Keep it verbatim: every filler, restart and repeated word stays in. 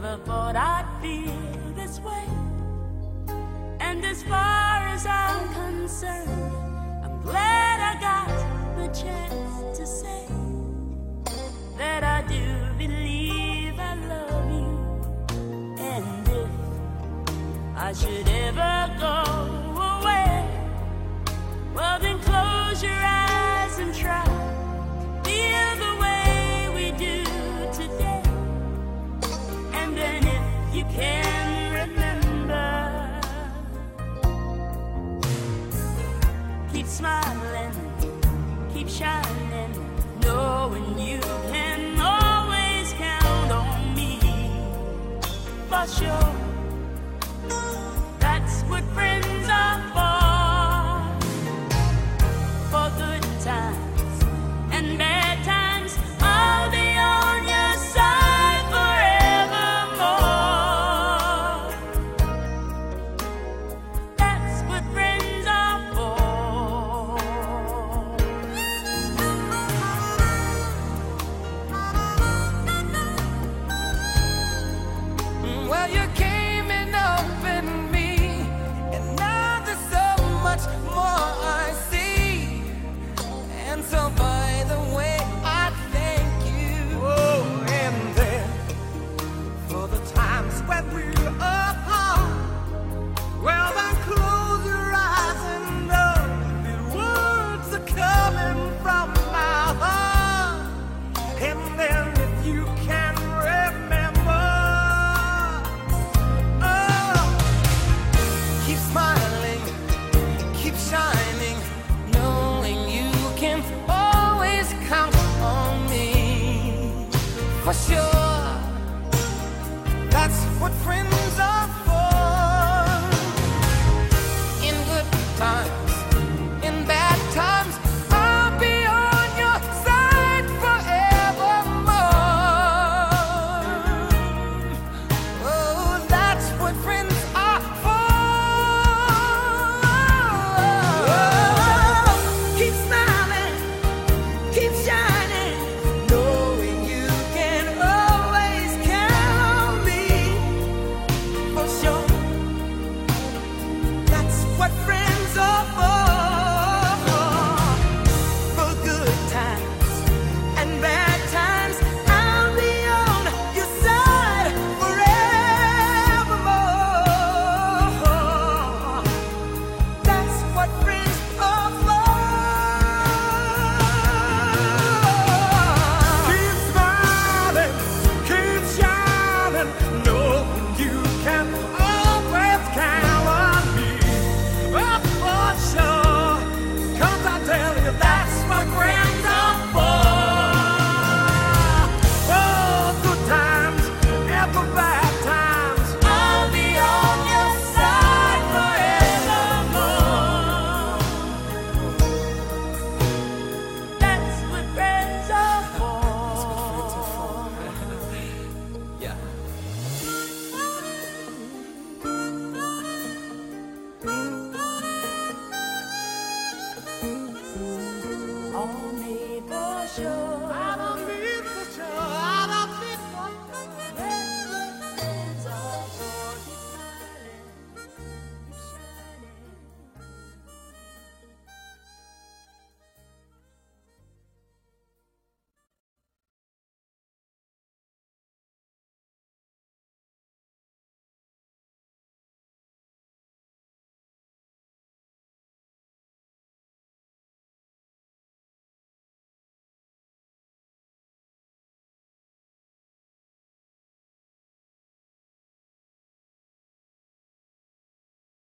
never thought I'd feel this way. And as far as I'm concerned, I'm glad I got the chance to say that I do believe I love you. And if I should ever go away, well then close your eyes and try to feel the way we do today. And then if you can remember, keep smiling, keep shining, knowing you can always count on me. For sure, that's what friends are for. For good times and bad times, I'll be on your side forevermore. That's what friends are for. Well, you came and opened me, and now there's so much more I see. And so, by the way, I thank you. Oh, and then for the times when we're apart, well, then close your eyes and know the words are coming from my heart. And then if you can remember, oh, keep smiling, keep shining, knowing you can always count on me. For sure.